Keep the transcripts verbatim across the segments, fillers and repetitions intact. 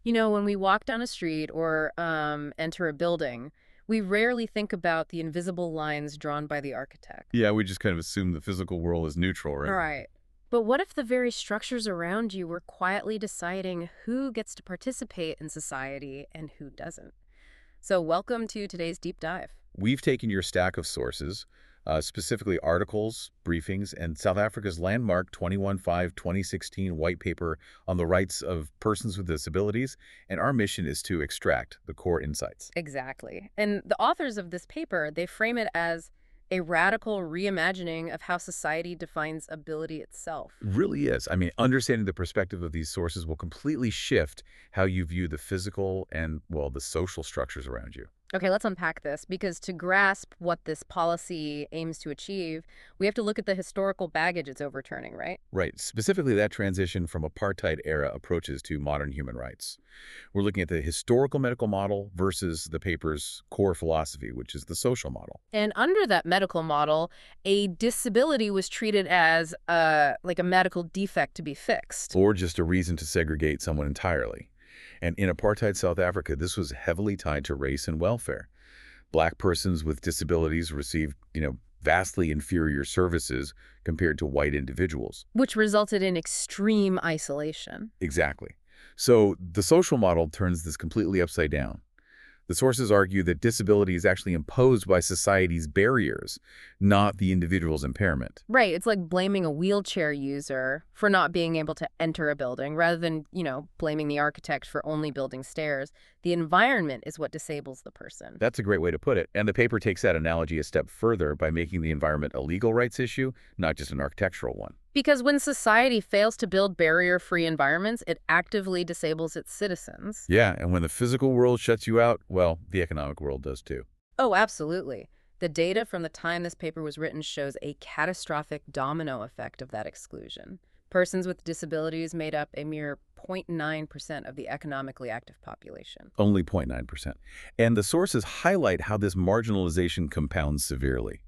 You know, when we walk down a street or um, enter a building, we rarely think about the invisible lines drawn by the architect. Yeah, we just kind of assume the physical world is neutral, right? Right. But what if the very structures around you were quietly deciding who gets to participate in society and who doesn't? So, welcome to today's deep dive. We've taken your stack of sources, uh, specifically articles, briefings, and South Africa's landmark twenty-one five twenty sixteen white paper on the rights of persons with disabilities, and our mission is to extract the core insights. Exactly. And the authors of this paper, they frame it as a radical reimagining of how society defines ability itself. Really is. I mean, understanding the perspective of these sources will completely shift how you view the physical and, well, the social structures around you. Okay, let's unpack this because to grasp what this policy aims to achieve, we have to look at the historical baggage it's overturning, right? Right, specifically that transition from apartheid-era approaches to modern human rights. We're looking at the historical medical model versus the paper's core philosophy, which is the social model. And under that medical model, a disability was treated as uh, like a medical defect to be fixed. Or just a reason to segregate someone entirely. And in apartheid South Africa, this was heavily tied to race and welfare. Black persons with disabilities received, you know, vastly inferior services compared to white individuals. Which resulted in extreme isolation. Exactly. So the social model turns this completely upside down. The sources argue that disability is actually imposed by society's barriers, not the individual's impairment. Right, it's like blaming a wheelchair user for not being able to enter a building rather than, you know, blaming the architect for only building stairs. The environment is what disables the person. That's a great way to put it. And the paper takes that analogy a step further by making the environment a legal rights issue, not just an architectural one. Because when society fails to build barrier-free environments, it actively disables its citizens. Yeah, and when the physical world shuts you out, well, the economic world does too. Oh, absolutely. The data from the time this paper was written shows a catastrophic domino effect of that exclusion. Persons with disabilities made up a mere zero point nine percent of the economically active population. Only zero point nine percent. And the sources highlight how this marginalization compounds severely.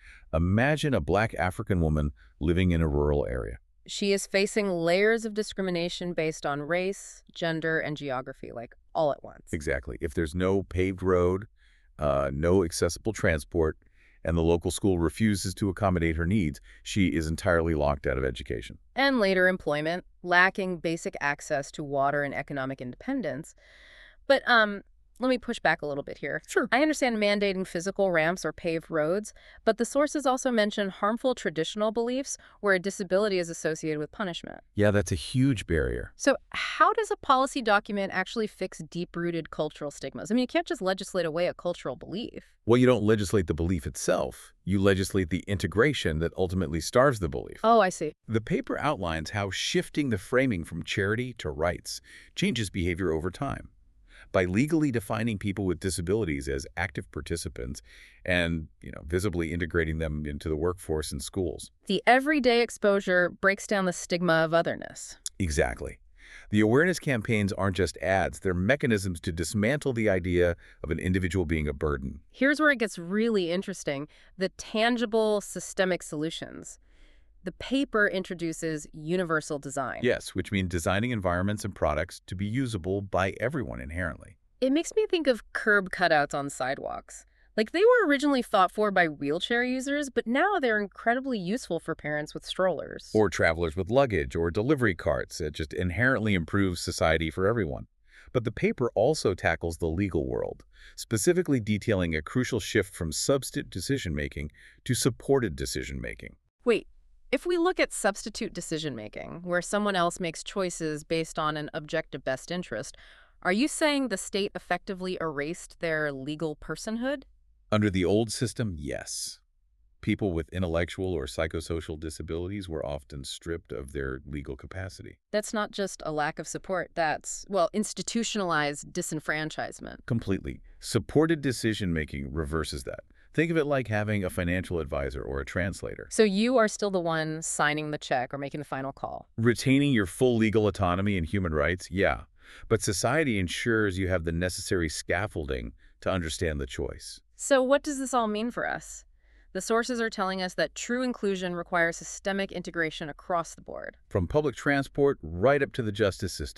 Imagine a black African woman living in a rural area. She is facing layers of discrimination based on race, gender, and geography, like all at once. Exactly. If there's no paved road, uh, no accessible transport, and the local school refuses to accommodate her needs, she is entirely locked out of education. And later employment, lacking basic access to water and economic independence. But um, let me push back a little bit here. Sure. I understand mandating physical ramps or paved roads, but the sources also mention harmful traditional beliefs where a disability is associated with punishment. Yeah, that's a huge barrier. So how does a policy document actually fix deep-rooted cultural stigmas? I mean, you can't just legislate away a cultural belief. Well, you don't legislate the belief itself. You legislate the integration that ultimately starves the belief. Oh, I see. The paper outlines how shifting the framing from charity to rights changes behavior over time. By legally defining people with disabilities as active participants and, you know, visibly integrating them into the workforce and schools. The everyday exposure breaks down the stigma of otherness. Exactly. The awareness campaigns aren't just ads, they're mechanisms to dismantle the idea of an individual being a burden. Here's where it gets really interesting, the tangible systemic solutions. The paper introduces universal design. Yes, which means designing environments and products to be usable by everyone inherently. It makes me think of curb cutouts on sidewalks. Like they were originally thought for by wheelchair users, but now they're incredibly useful for parents with strollers. Or travelers with luggage or delivery carts. It just inherently improves society for everyone. But the paper also tackles the legal world, specifically detailing a crucial shift from substitute decision-making to supported decision-making. Wait. If we look at substitute decision-making, where someone else makes choices based on an objective best interest, are you saying the state effectively erased their legal personhood? Under the old system, yes. People with intellectual or psychosocial disabilities were often stripped of their legal capacity. That's not just a lack of support, that's, well, institutionalized disenfranchisement. Completely. Supported decision-making reverses that. Think of it like having a financial advisor or a translator. So you are still the one signing the check or making the final call. Retaining your full legal autonomy and human rights, yeah. But society ensures you have the necessary scaffolding to understand the choice. So what does this all mean for us? The sources are telling us that true inclusion requires systemic integration across the board. From public transport right up to the justice system.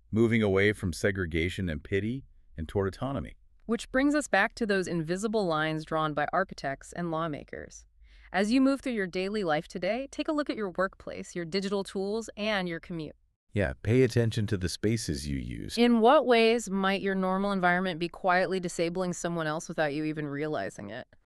moving away from segregation and pity and toward autonomy. Which brings us back to those invisible lines drawn by architects and lawmakers. As you move through your daily life today, take a look at your workplace, your digital tools, and your commute. Yeah, pay attention to the spaces you use. In what ways might your normal environment be quietly disabling someone else without you even realizing it?